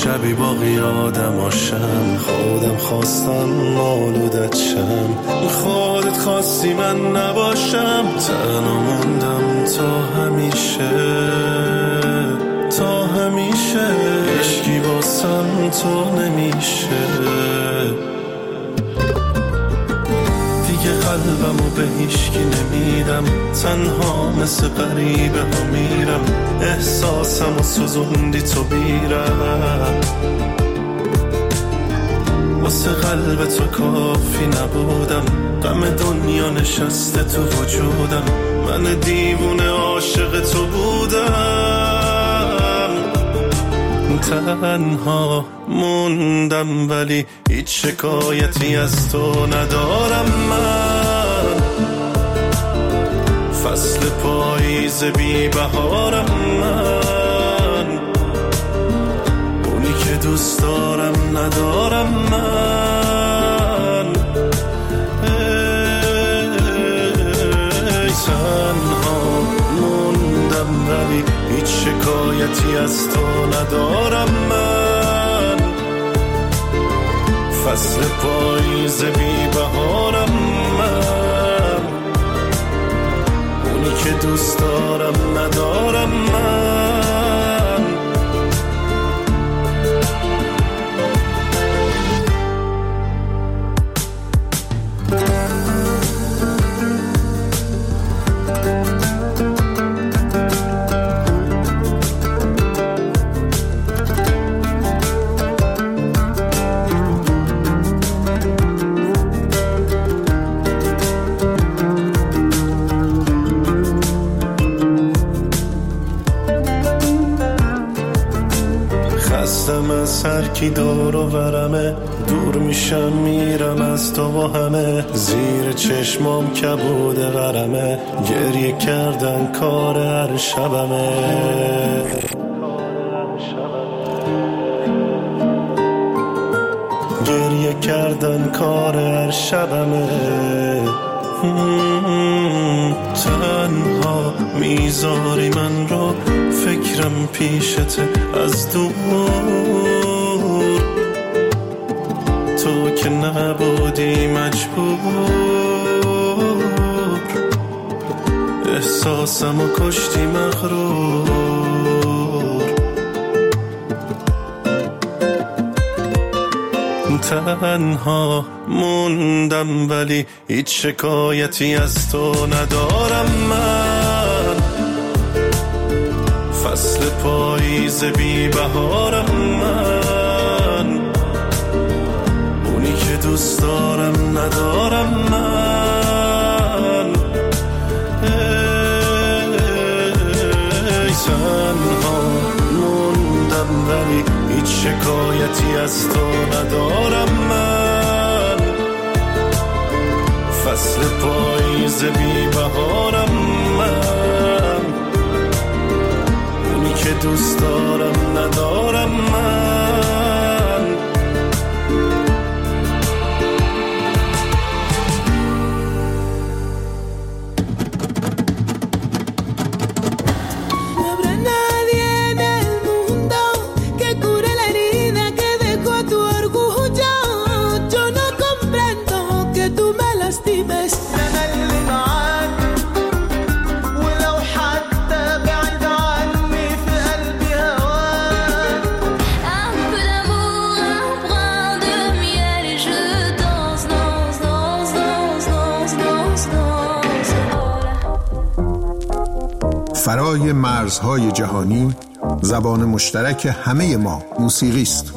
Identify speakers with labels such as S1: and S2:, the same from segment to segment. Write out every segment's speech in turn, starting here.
S1: شبی باقی آدماشم، خودم خواستم آلودت شم، خودت خواستی من نباشم، تنها موندم تا همیشه، تا همیشه عشقی واسم تو نمیشه، دیگه قلبمو به هیچکی نمیدم، تنها مثل غریبه ها میرم، احساسمو سوزوندی تو بیرم، واسه قلب تو کافی نبودم، غم دنیا نشسته تو وجودم، من دیوونه عاشق تو بودم، تنها موندم ولی هیچ شکایتی از تو ندارم من، فصل پاییز بی بهارم من، اونی که دوست دارم ندارم من، تنها موندم ولی هیچ شکایتی از تو ندارم من، فصل پاییز بی بهارم من، اونی که دوست دارم ندارم من. از هر کی دور و برمه، دور میشم میرم از تو و همه، زیر چشمام کبوده غرمه، گریه کردن کار هر شبمه، گریه کردن کار هر شبمه، تنها میذاری من رو، فکرم پیشته از دور، تو که نبودی مجبور، احساسمو کشتی مغرور، تنها موندم ولی هیچ شکایتی از تو ندارم من، فصل پاییز بی بهارم من، اونی که دوست دارم ندارم من، تنها موندم ولی هیچ شکایتی از تو ندارم من، فصل پاییز بی بهارم من، اونی که دوست دارم ندارم من.
S2: فرای مرزهای جهانی، زبان مشترک همه ما موسیقی است.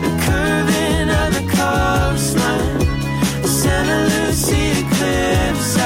S3: Santa Lucia cliffs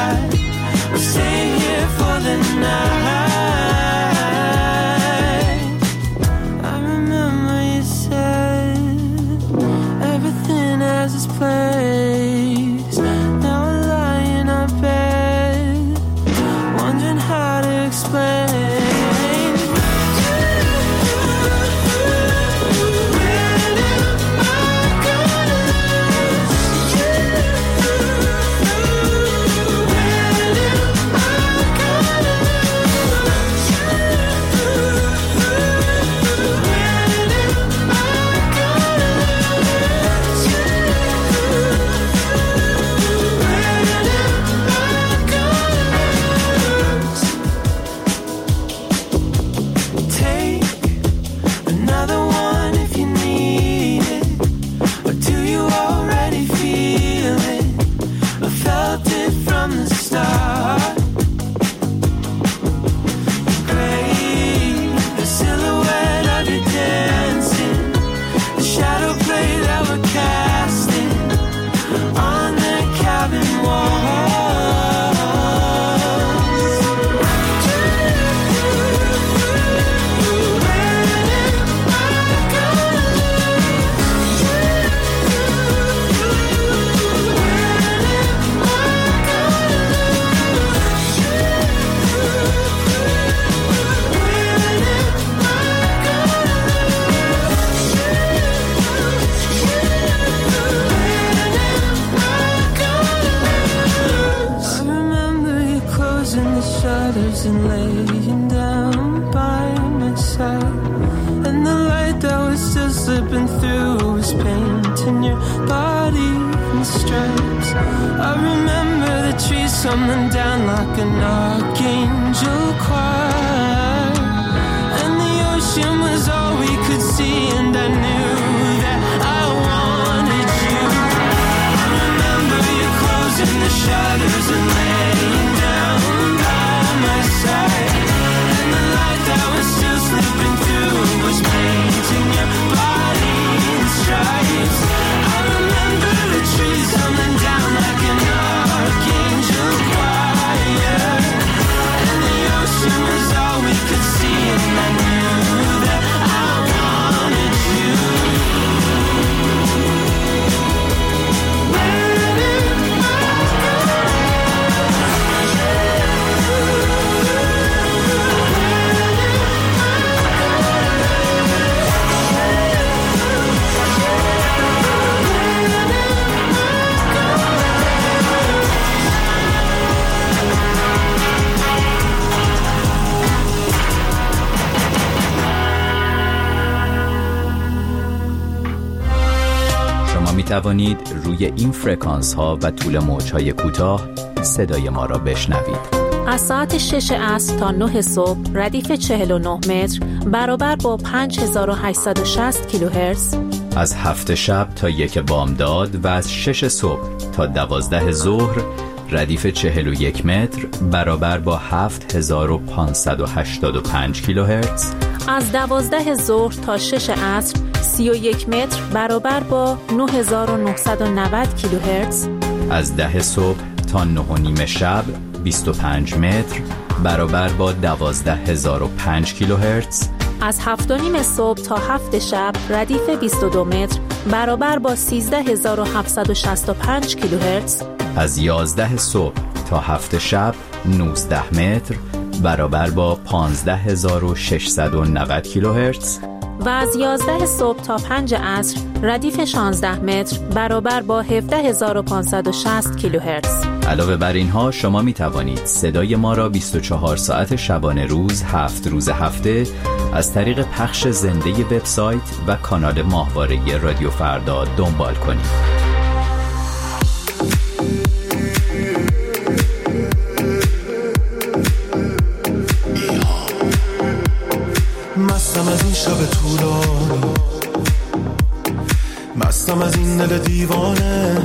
S3: and laying down by my side, and the light that was still slipping through was painting your body in stripes. I remember the trees tumbling down like an archangel choir, and the ocean was all we could see, and I knew that I wanted you. I remember you closing the shutters and laying down by my side, and the light that was still slipping through was painting your body in stripes. I remember the trees coming down like an archangel choir, and the ocean was all we could see, and I knew that I wanted you.
S4: می توانید روی این فرکانس ها و طول موج های کوتاه صدای ما را بشنوید.
S5: از ساعت 6 عصر تا 9 صبح ردیف 49 متر برابر با 5860 کیلوهرتز.
S4: از 7 شب تا 1 بامداد و از 6 صبح تا 12 ظهر ردیف 41 متر برابر با 7585 کیلوهرتز.
S5: از 12 ظهر تا 6 عصر 31 متر برابر با 9990 کیلوهرتز. از
S4: 10 صبح تا 9:30 شب 25 متر برابر با 12005 کیلوهرتز.
S5: از 7:30 صبح تا 7 شب ردیف 22 متر برابر با 13765 کیلوهرتز.
S4: از 11 صبح تا 7 شب 19 متر برابر با 15690 کیلوهرتز.
S5: و از 11 صبح تا 5 عصر ردیف 16 متر برابر با 17560 کیلوهرتز.
S4: علاوه بر اینها شما می توانید صدای ما را 24 ساعت شبانه روز 7 روز هفته از طریق پخش زنده وبسایت و کانال ماهواره رادیو فردا دنبال کنید.
S1: مستم از این شب طولانی، مستم از این دل دیوانه،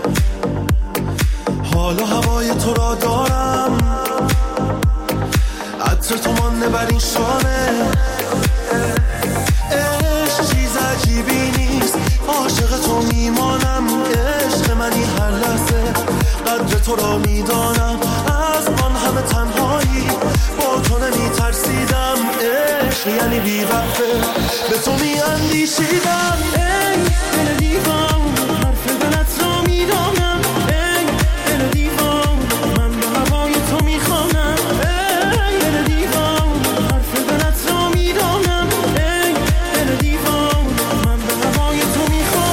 S1: حالا هوای تو را دارم، عطر تو مانده بر این شانه. عشق چیز عجیبی نیست، عاشق تو میمانم، عشق منی هر لحظه، قدر تو را میدانم، از آن همه تنهایی با تو نمیترسیدم. عشق یعنی بی‌وقفه به تو میاندیشیدم. ای دل دیوان حرف دلت را میدانم، ای دل دیوان من به هوای تو میخوانم، ای دل دیوان حرف دلت را میدانم، ای دل دیوان من به هوای تو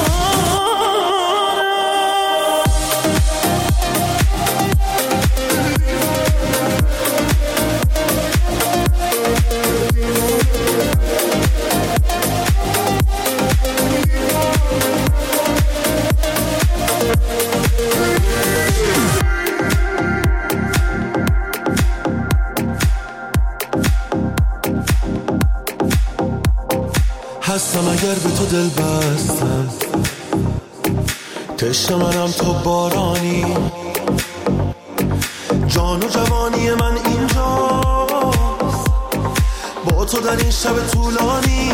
S1: هستم اگر به تو دل بستم، تشنه منم تو بارانی، جان و جوانی من اینجاست با تو در این شب طولانی.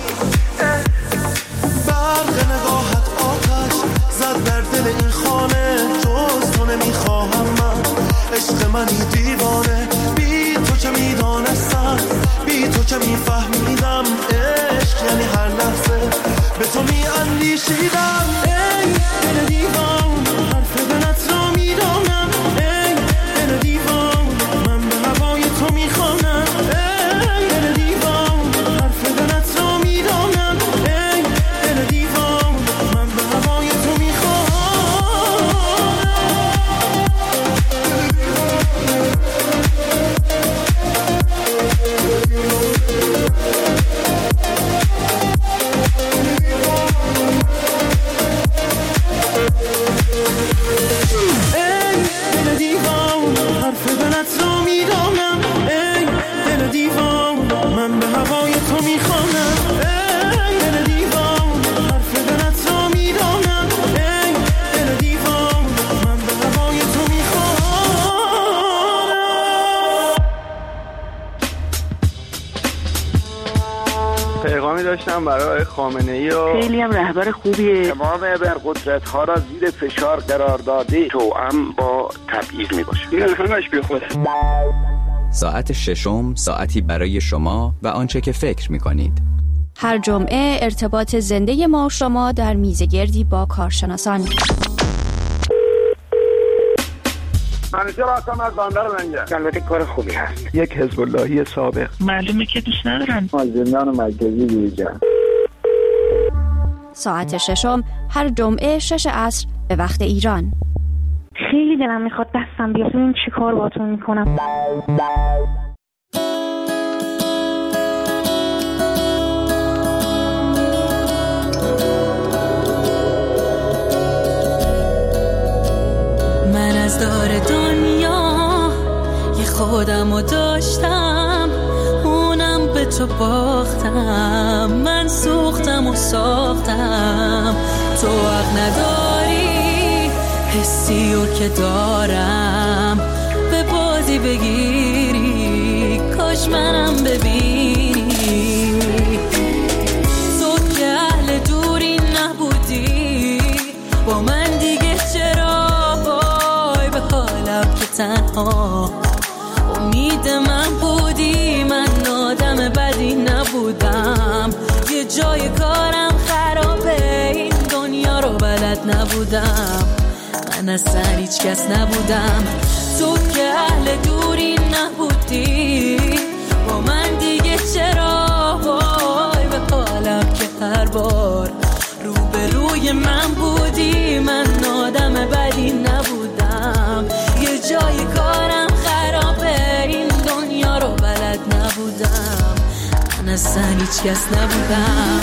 S1: برق نگاهت آتش زد در دل این خانه، جز تو نمیخواهم من، عشق منی دیوانه، بی تو چه میدانستم، بی تو چه میفهمیدم. عشق یعنی هر لحظه به تو میاندیشیدم. ای دل دیوان حرف دلت را میدانم، ای دل دیوان من به هوای تو میخوانم، ای دل دیوان حرف دلت را میدانم، ای دل دیوان من به هوای تو میخوانم.
S6: میکنم برای خامنه‌ای و
S7: خیلی هم رهبر خوبیه.
S6: تمام ابرقدرت‌ها را زیر فشار قرار داده، توأم با تبعیض میباشه. این همش بیخوده.
S4: ساعت ششم، ساعتی برای شما و آنچه که فکر میکنید.
S8: هر جمعه ارتباط زنده ما و شما در میزگردی با کارشناسان.
S6: منیجر هستم از بندر منجر. البته کار خوبی هست.
S9: یک حزب اللهی سابق.
S7: معلومه که دوست ندارن.
S6: از زندان مرکزی بیرون.
S8: ساعت ششم هر جمعه 6 عصر به وقت ایران.
S7: خیلی دلم میخواد دستم بیاد ببین چی کار باهاتون میکنم.
S3: من از دار دنیا یه خودمو داشتم، اونم به تو باختم. من سوختم و ساختم، تو حق نداری حسی و که دارم به بازی بگیری. کاش منم ببینی، تو که اهل دوری نبودی با من دیگه چرا وای به حالم که تنها امید من بودی. من آدم بدی نبودم، یه جای کارم خرابه، این دنیا رو بلد نبودم. من اصلا هیچ کس نبودم، تو که اهل دوری نبودی با من دیگه چرا وای به حالم که هر بار روبروی من بودی. من آدم بدی نبودم، یه جای کارم خرابه، این دنیا رو بلد نبودم. من اصلا هیچ کس نبودم.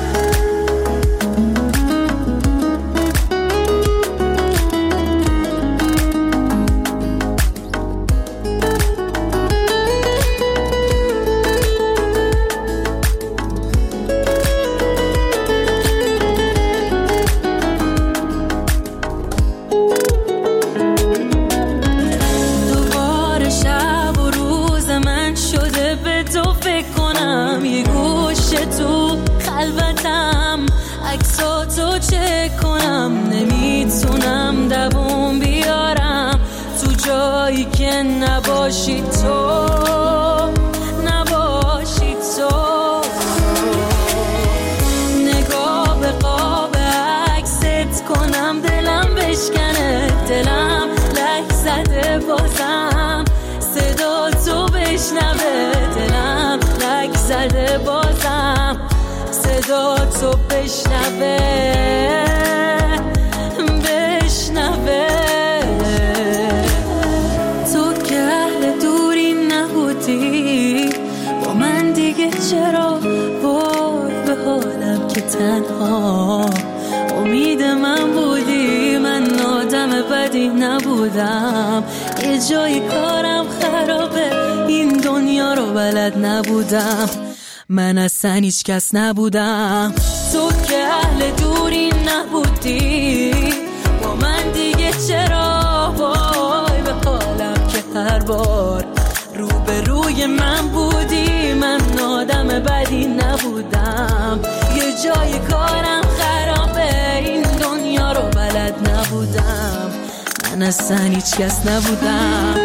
S3: عکساتو چک کنم، نمیتونم دووم بیارم تو جایی که نباشی تو، نباشی تو. نگاه به قاب عکست کنم، دلم بشکنه، دلم لک زده بازم صدا تو بشنوه، دلم لک زده بازم صدا تو بشنوه، بشنوه. تو که اهل دوری نبودی با من دیگه چرا وای به حالم که تنها امید من بودی. من آدم بدی نبودم، یه جای کارم خرابه، این دنیا رو بلد نبودم. من اصلا هیچ کس نبودم، تو که اهل دوری نبودی با من دیگه چرا وای به حالم که هر بار روبروی من بودی. من آدم بدی نبودم، یه جای کارم خرابه، این دنیا رو بلد نبودم. من اصلا هیچ کس نبودم.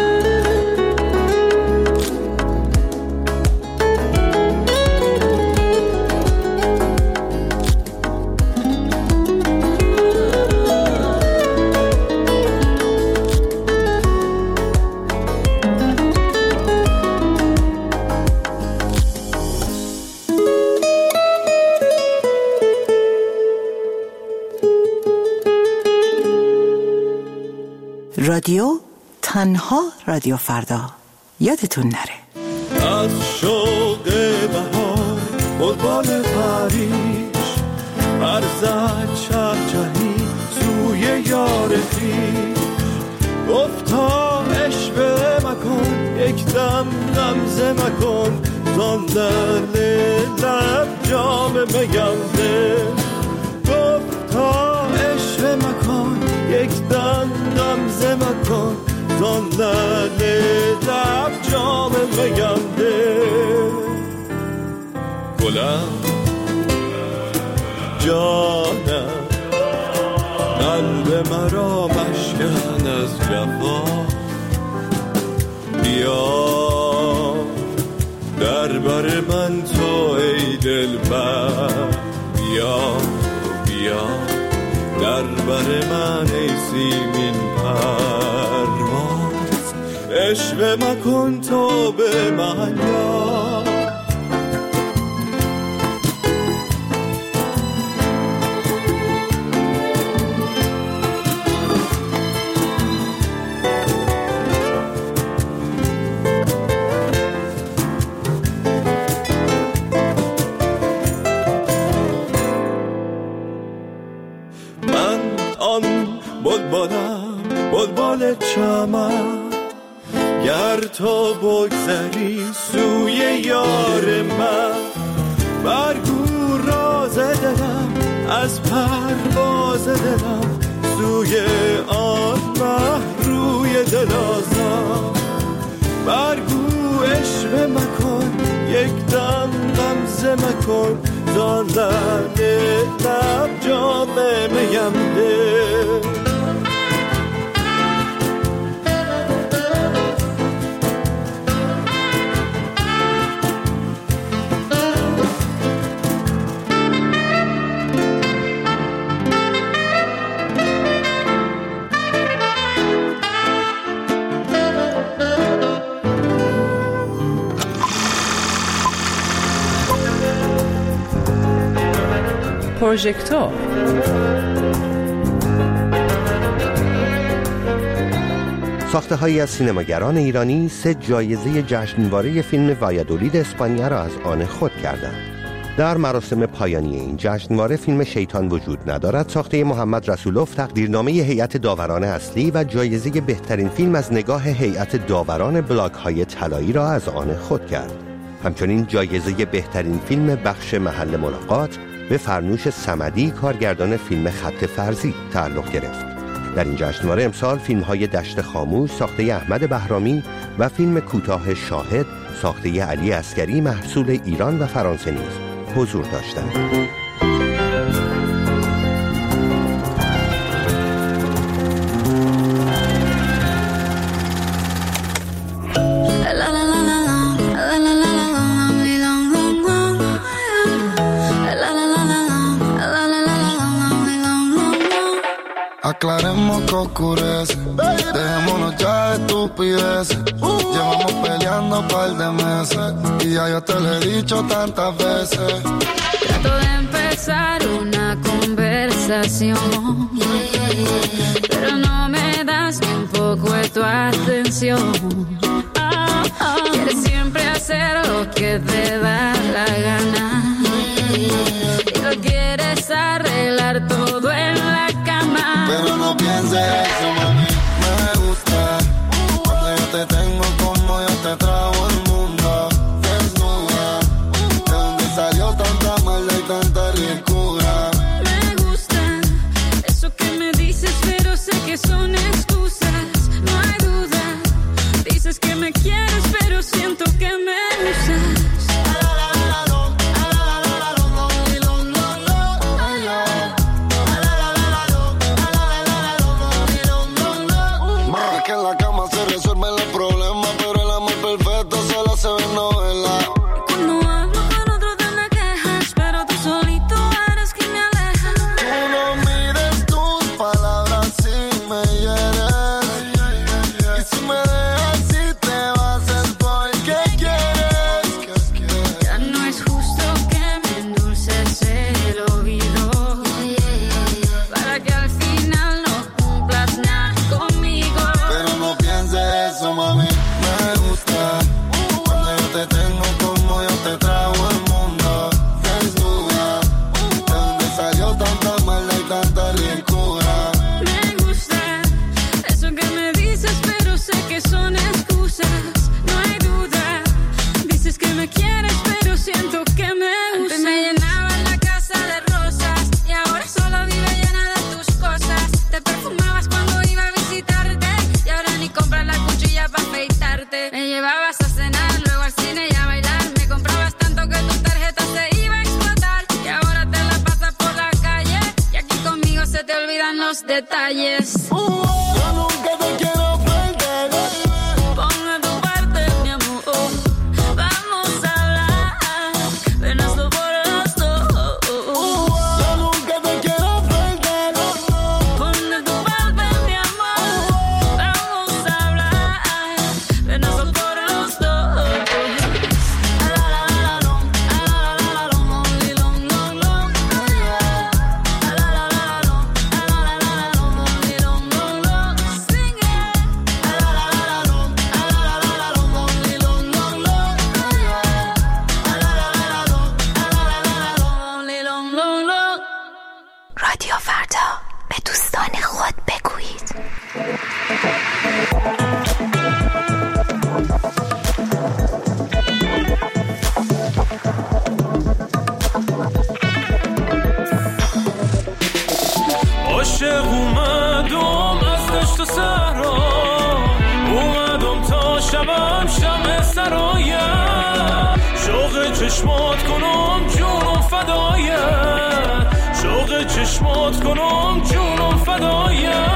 S10: رادیو تنها رادیو فردا، یادتون نره.
S1: از شوق بهار قربان پریش برزد چهچهی سوی یار خویش. گفتا عشق مکن یک دم غمزه مکن، زان لب جام میانده. گفتا عشق مکن یک دم غمزه مکن، زان لب جام میانده. گلم
S9: جانم، قلب مرا مشکن از جفا. بیا در بر من تو ای دلبر، بیا بیا در بر من ای سیمین پرواز. عشوه مکن تو به من یار، بلبل چمن. گر تو بگذری سوی یار من، برگو راز دلم از پرواز دلم، سوی آن مه روی دلازم. برگو عشوه مکن یک دم غمزه مکن، زان لعل لب جام میم ده.
S11: پروژکتور.
S12: ساخته‌هایی از سینماگران ایرانی 3 جایزه جشنواره فیلم وایادولید اسپانیا را از آن خود کردند. در مراسم پایانی این جشنواره فیلم شیطان وجود ندارد ساخته محمد رسولوف تقدیرنامه هیئت داوران اصلی و جایزه بهترین فیلم از نگاه هیئت داوران بلاک‌های طلایی را از آن خود کرد. همچنین جایزه بهترین فیلم بخش محل ملاقات به فرنوش صمدی کارگردان فیلم خط فرضی تعلق گرفت. در این جشنواره امسال فیلم‌های دشت خاموش ساخته احمد بهرامی و فیلم کوتاه شاهد ساخته علی عسگری محصول ایران و فرانسه نیز حضور داشتند.
S13: Aclaremos que oscurece, dejémonos ya de estupideces. Llevamos peleando un par de meses y ya yo te lo he dicho tantas veces.
S14: Trato de empezar una conversación, pero no me das ni un poco de tu atención. Quieres siempre hacer lo que te da la gana y lo quieres arreglar todo en la cama.
S13: Pero no pienses eso, mami, me gusta cuando yo te tengo como yo te trago el mundo desnuda. ¿De dónde salió tanta maldad y tanta ricura?
S14: Me gusta eso que me dices, pero sé que son excusas. No hay duda, dices que me quieres, pero siento que me usas. los detalles.
S13: Yo nunca te quiero perder.
S14: Pon de tu parte, mi amor. Vamos a hablar, ven hazlo por los dos.
S13: Yo nunca te quiero perder.
S14: Pon de tu parte, mi amor. Vamos a hablar, ven hazlo por los dos.
S8: رادیو فردا، به دوستان خود بگویید.
S3: عاشق اومدم از دشت و صحرا، اومدم تا شبم شمع سرایم، شوق چشمات کنم جونم فدایت، شوق چشمات کنم جونم فدایت.